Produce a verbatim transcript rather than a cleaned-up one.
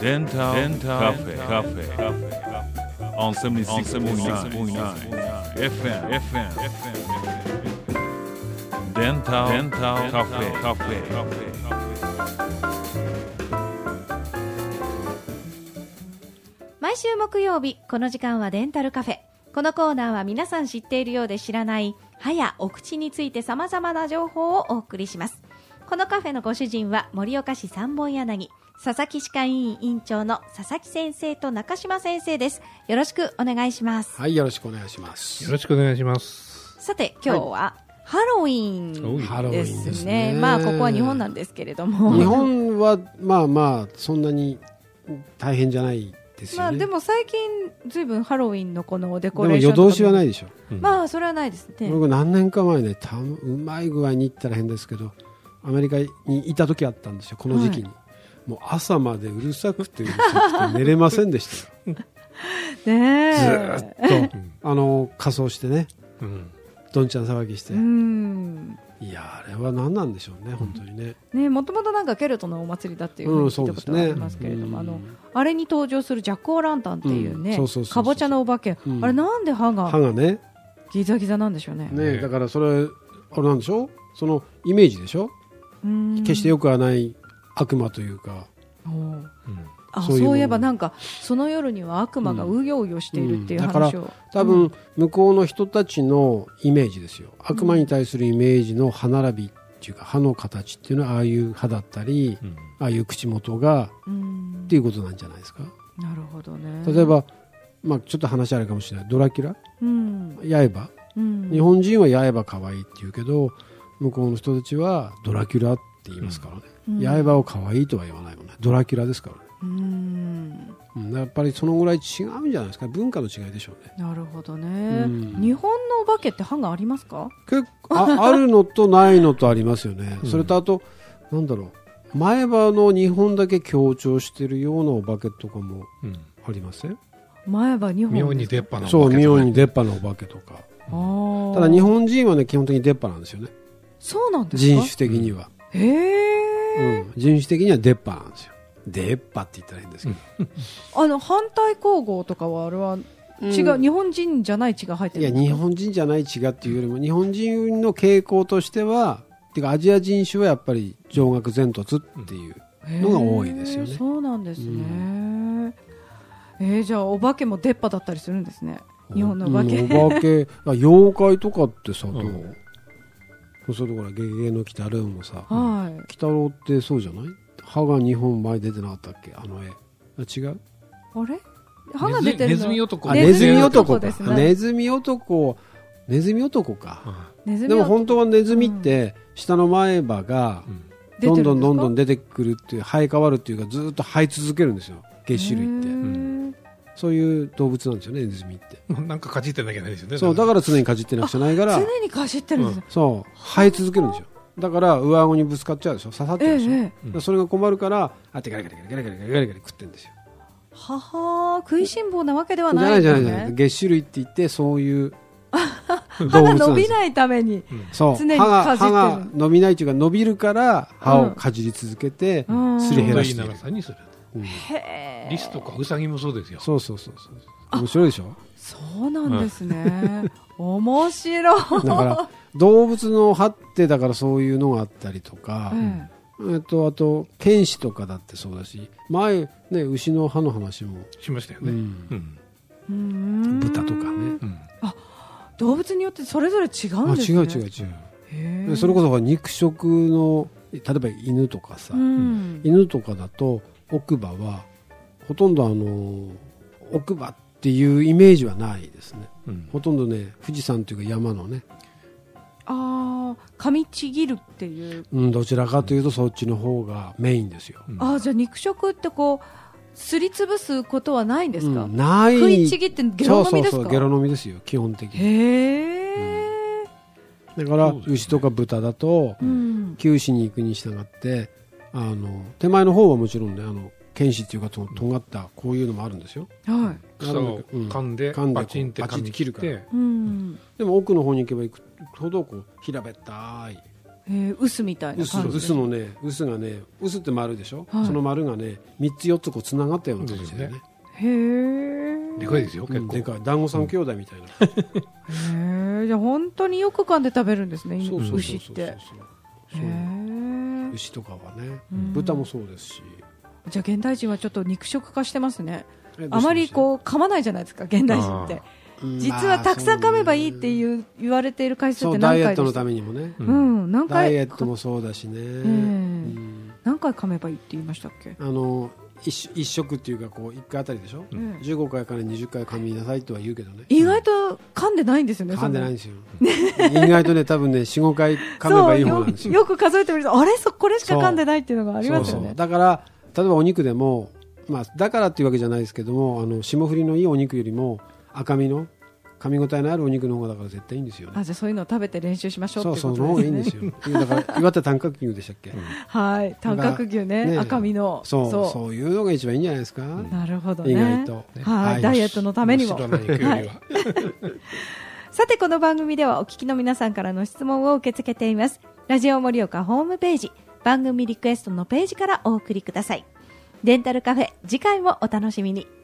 デンタルカフェカフェ on セブンティーシックスポイントナイン エフエム エフエム デンタルカフェカフェ毎週木曜日この時間はデンタルカフェ。このコーナーは皆さん知っているようで知らない歯やお口について様々な情報をお送りします。このカフェのご主人は盛岡市三本柳佐々木歯科医院院長の佐々木先生と中島先生です。よろしくお願いします。 はい、よろしくお願いします。 よろしくお願いします。 さて今日はハロウィーンですね。 ハロウィーンですね。 まあここは日本なんですけれども、 日本はまあまあそんなに大変じゃないですよね。 まあでも最近ずいぶんハロウィーンのこのデコレーションでも夜通しはないでしょ、 うん、 まあそれはないですね。 僕何年か前ね、たうまい具合に行ったら変ですけどアメリカにいた時あったんですよ、この時期に、はい、もう朝までうるさくてうるさくて寝れませんでしたよねずーっと、うん、あの仮装してね、うん、どんちゃん騒ぎして、うん、いやあれは何なんでしょうね、本当にね。 ね、もともとなんかケルトのお祭りだっていうふうに聞いたことがありますけれども、うん、あのあれに登場するジャック・オー・ランタンっていうね、かぼちゃのお化け、うん、あれなんで歯が歯がねギザギザなんでしょうね。 ね、だからそれあれなんでしょう、そのイメージでしょ、決してよくはない悪魔というか、うんあ、そうそういえばなんかその夜には悪魔がうようよしているっていう話を、うんうん、 だから多分向こうの人たちのイメージですよ、うん、悪魔に対するイメージの歯並びっていうか歯の形っていうのはああいう歯だったり、うん、ああいう口元が、うん、っていうことなんじゃないですか。 なるほどね。 例えば、まあ、ちょっと話あるかもしれないドラキュラ、うん、刃、うん、日本人は刃可愛いって言うけど向こうの人たちはドラキュラって言いますからね、うん、刃を可愛いとは言わないもんね、ドラキュラですからね。うん、やっぱりそのぐらい違うんじゃないですか、文化の違いでしょうね。 なるほどね、うん、日本のお化けって歯がありますか？ 結構 あ, あるのとないのとありますよね、うん、それとあとなんだろう、前歯のにほんだけ強調してるようなお化けとかもありません、うん、 前歯にほん妙に出っ歯のお化けとか、 そう、妙に出っ歯のお化けとか、うん、ただ日本人はね基本的に出っ歯なんですよね。 そうなんですか？ 人種的には、 うん、へー、 うん、人種的には出っ歯なんですよ。出っ歯って言ったらいいんですけどあの反対光合とかはあれは違う、うん、日本人じゃない血が入ってるんですか？ いや、日本人じゃない血がっていうよりも日本人の傾向としてはてかアジア人種はやっぱり上顎前突っていうのが多いですよね。 そうなんですね、うん、えー、じゃあお化けも出っ歯だったりするんですね、日本のお化け、 うん、お化け妖怪とかってさ、どう、うん、それところゲゲゲの鬼太郎もさ、はい、鬼太郎ってそうじゃない？歯がにほん前出てなかったっけ、あの絵。あ、違う？ あれ？歯が出てるの？ ネズミ男。 あ、ネズミ男か。ネズミ男、ネズミ男か。うん、でも本当はネズミって下の前歯がどんどんどんどん出てくるっていう、生え変わるっていうかずっと生え続けるんですよ、月種類って。うん、そういう動物なんですよね、ネズミって。 なんかかじってなきゃいけないですよね。 そう、だから常にかじってなくちゃないから。 常にかじってるんですよ。 うん、そう、生え続けるんですよ。だから上顎にぶつかっちゃうでしょ、刺さっちゃうでしょ、ええ、それが困るからあってガリガリガリガリガリガリガリガリ食ってるんですよ。 はは、食いしん坊なわけではないですね。 じゃないじゃないじゃない、月種類って言ってそういう歯が伸びないために、うん、 そう、 常にかじってる。 歯が伸びないというか伸びるから歯をかじり続けて、うん、すり減らしてる、うん、いい長さにする、うん、 へー、リスとかウサギもそうですよ。 そうそうそうそう、面白いでしょ。 そうなんですね、うん、面白い。 だから動物の歯ってだからそういうのがあったりとか、うん、えっとあと犬歯とかだってそうだし、前ね牛の歯の話もしましたよね、 うんうん、豚とかね、うん、 あ、動物によってそれぞれ違うんですね。 あ、違う違う違う。へー、それこそ肉食の例えば犬とかさ、うん、犬とかだと奥歯はほとんどあの奥歯っていうイメージはないですね、うん、ほとんどね富士山というか山のね、 あ、噛みちぎるっていう、 うん、どちらかというとそっちの方がメインですよ、うん、 あ、じゃあ肉食ってこうすりつぶすことはないんですか？ うん、ない。 食いちぎってゲロ飲みですか？ そうそうそう、ゲロ飲みですよ基本的に。 へー、 うん、だから牛とか豚だと、うん、九死に行くに従ってあの手前の方はもちろんね、あの犬歯っていうかととんがったこういうのもあるんですよ、 はい、草を噛んでパチンって噛み切るから、 うん、でも奥の方に行けば行くほどこう平べったいへー、臼みたいな感じ。 臼のね、臼がね、臼って丸でしょ、はい、その丸がねみっつよっつこうつながったような感じでね。 へー、 でかいですよ、結構、うん、 でかい、団子三兄弟みたいな、 うん、へー、じゃあ本当によく噛んで食べるんですね、牛って。 牛とかはね、豚もそうですし。 じゃあ現代人はちょっと肉食化してますね。あまりこう噛まないじゃないですか、現代人って。実はたくさん噛めばいいっていう言わ れ, ている回数って何回でした？ ダイエットのためにもね、 うん、何回ダイエットもそうだしね、えーうん、 何回噛めばいいって言いましたっけ？ あの 一, 一食っていうかこういっかいあたりでしょ、うん、じゅうごかいからにじゅっかい噛みなさいとは言うけどね、 意外と噛んでないんですよね。 噛んでないんですよ意外とね多分ね よん、ごかい噛めばいい方なんですよ。 よ, よく数えてみるとあれそこれしか噛んでないっていうのがありますよね。そうそう、 だから例えばお肉でも、まあ、だからっていうわけじゃないですけども、あの霜降りのいいお肉よりも赤身の噛み応えのあるお肉の方がだから絶対いいんですよね。 あ、じゃあそういうのを食べて練習しましょうってことですね。 そうそう、その方がいいんですよだから岩手短角牛でしたっけ、うん、 はい、短角牛 ね, ね赤身のそうそう、そういうのが一番いいんじゃないですか、うん、 なるほどね、 意外と、 ね、はい、ダイエットのためにも、はい、さてこの番組ではお聞きの皆さんからの質問を受け付けています。ラジオ盛岡ホームページ番組リクエストのページからお送りください。デンタルカフェ、次回もお楽しみに。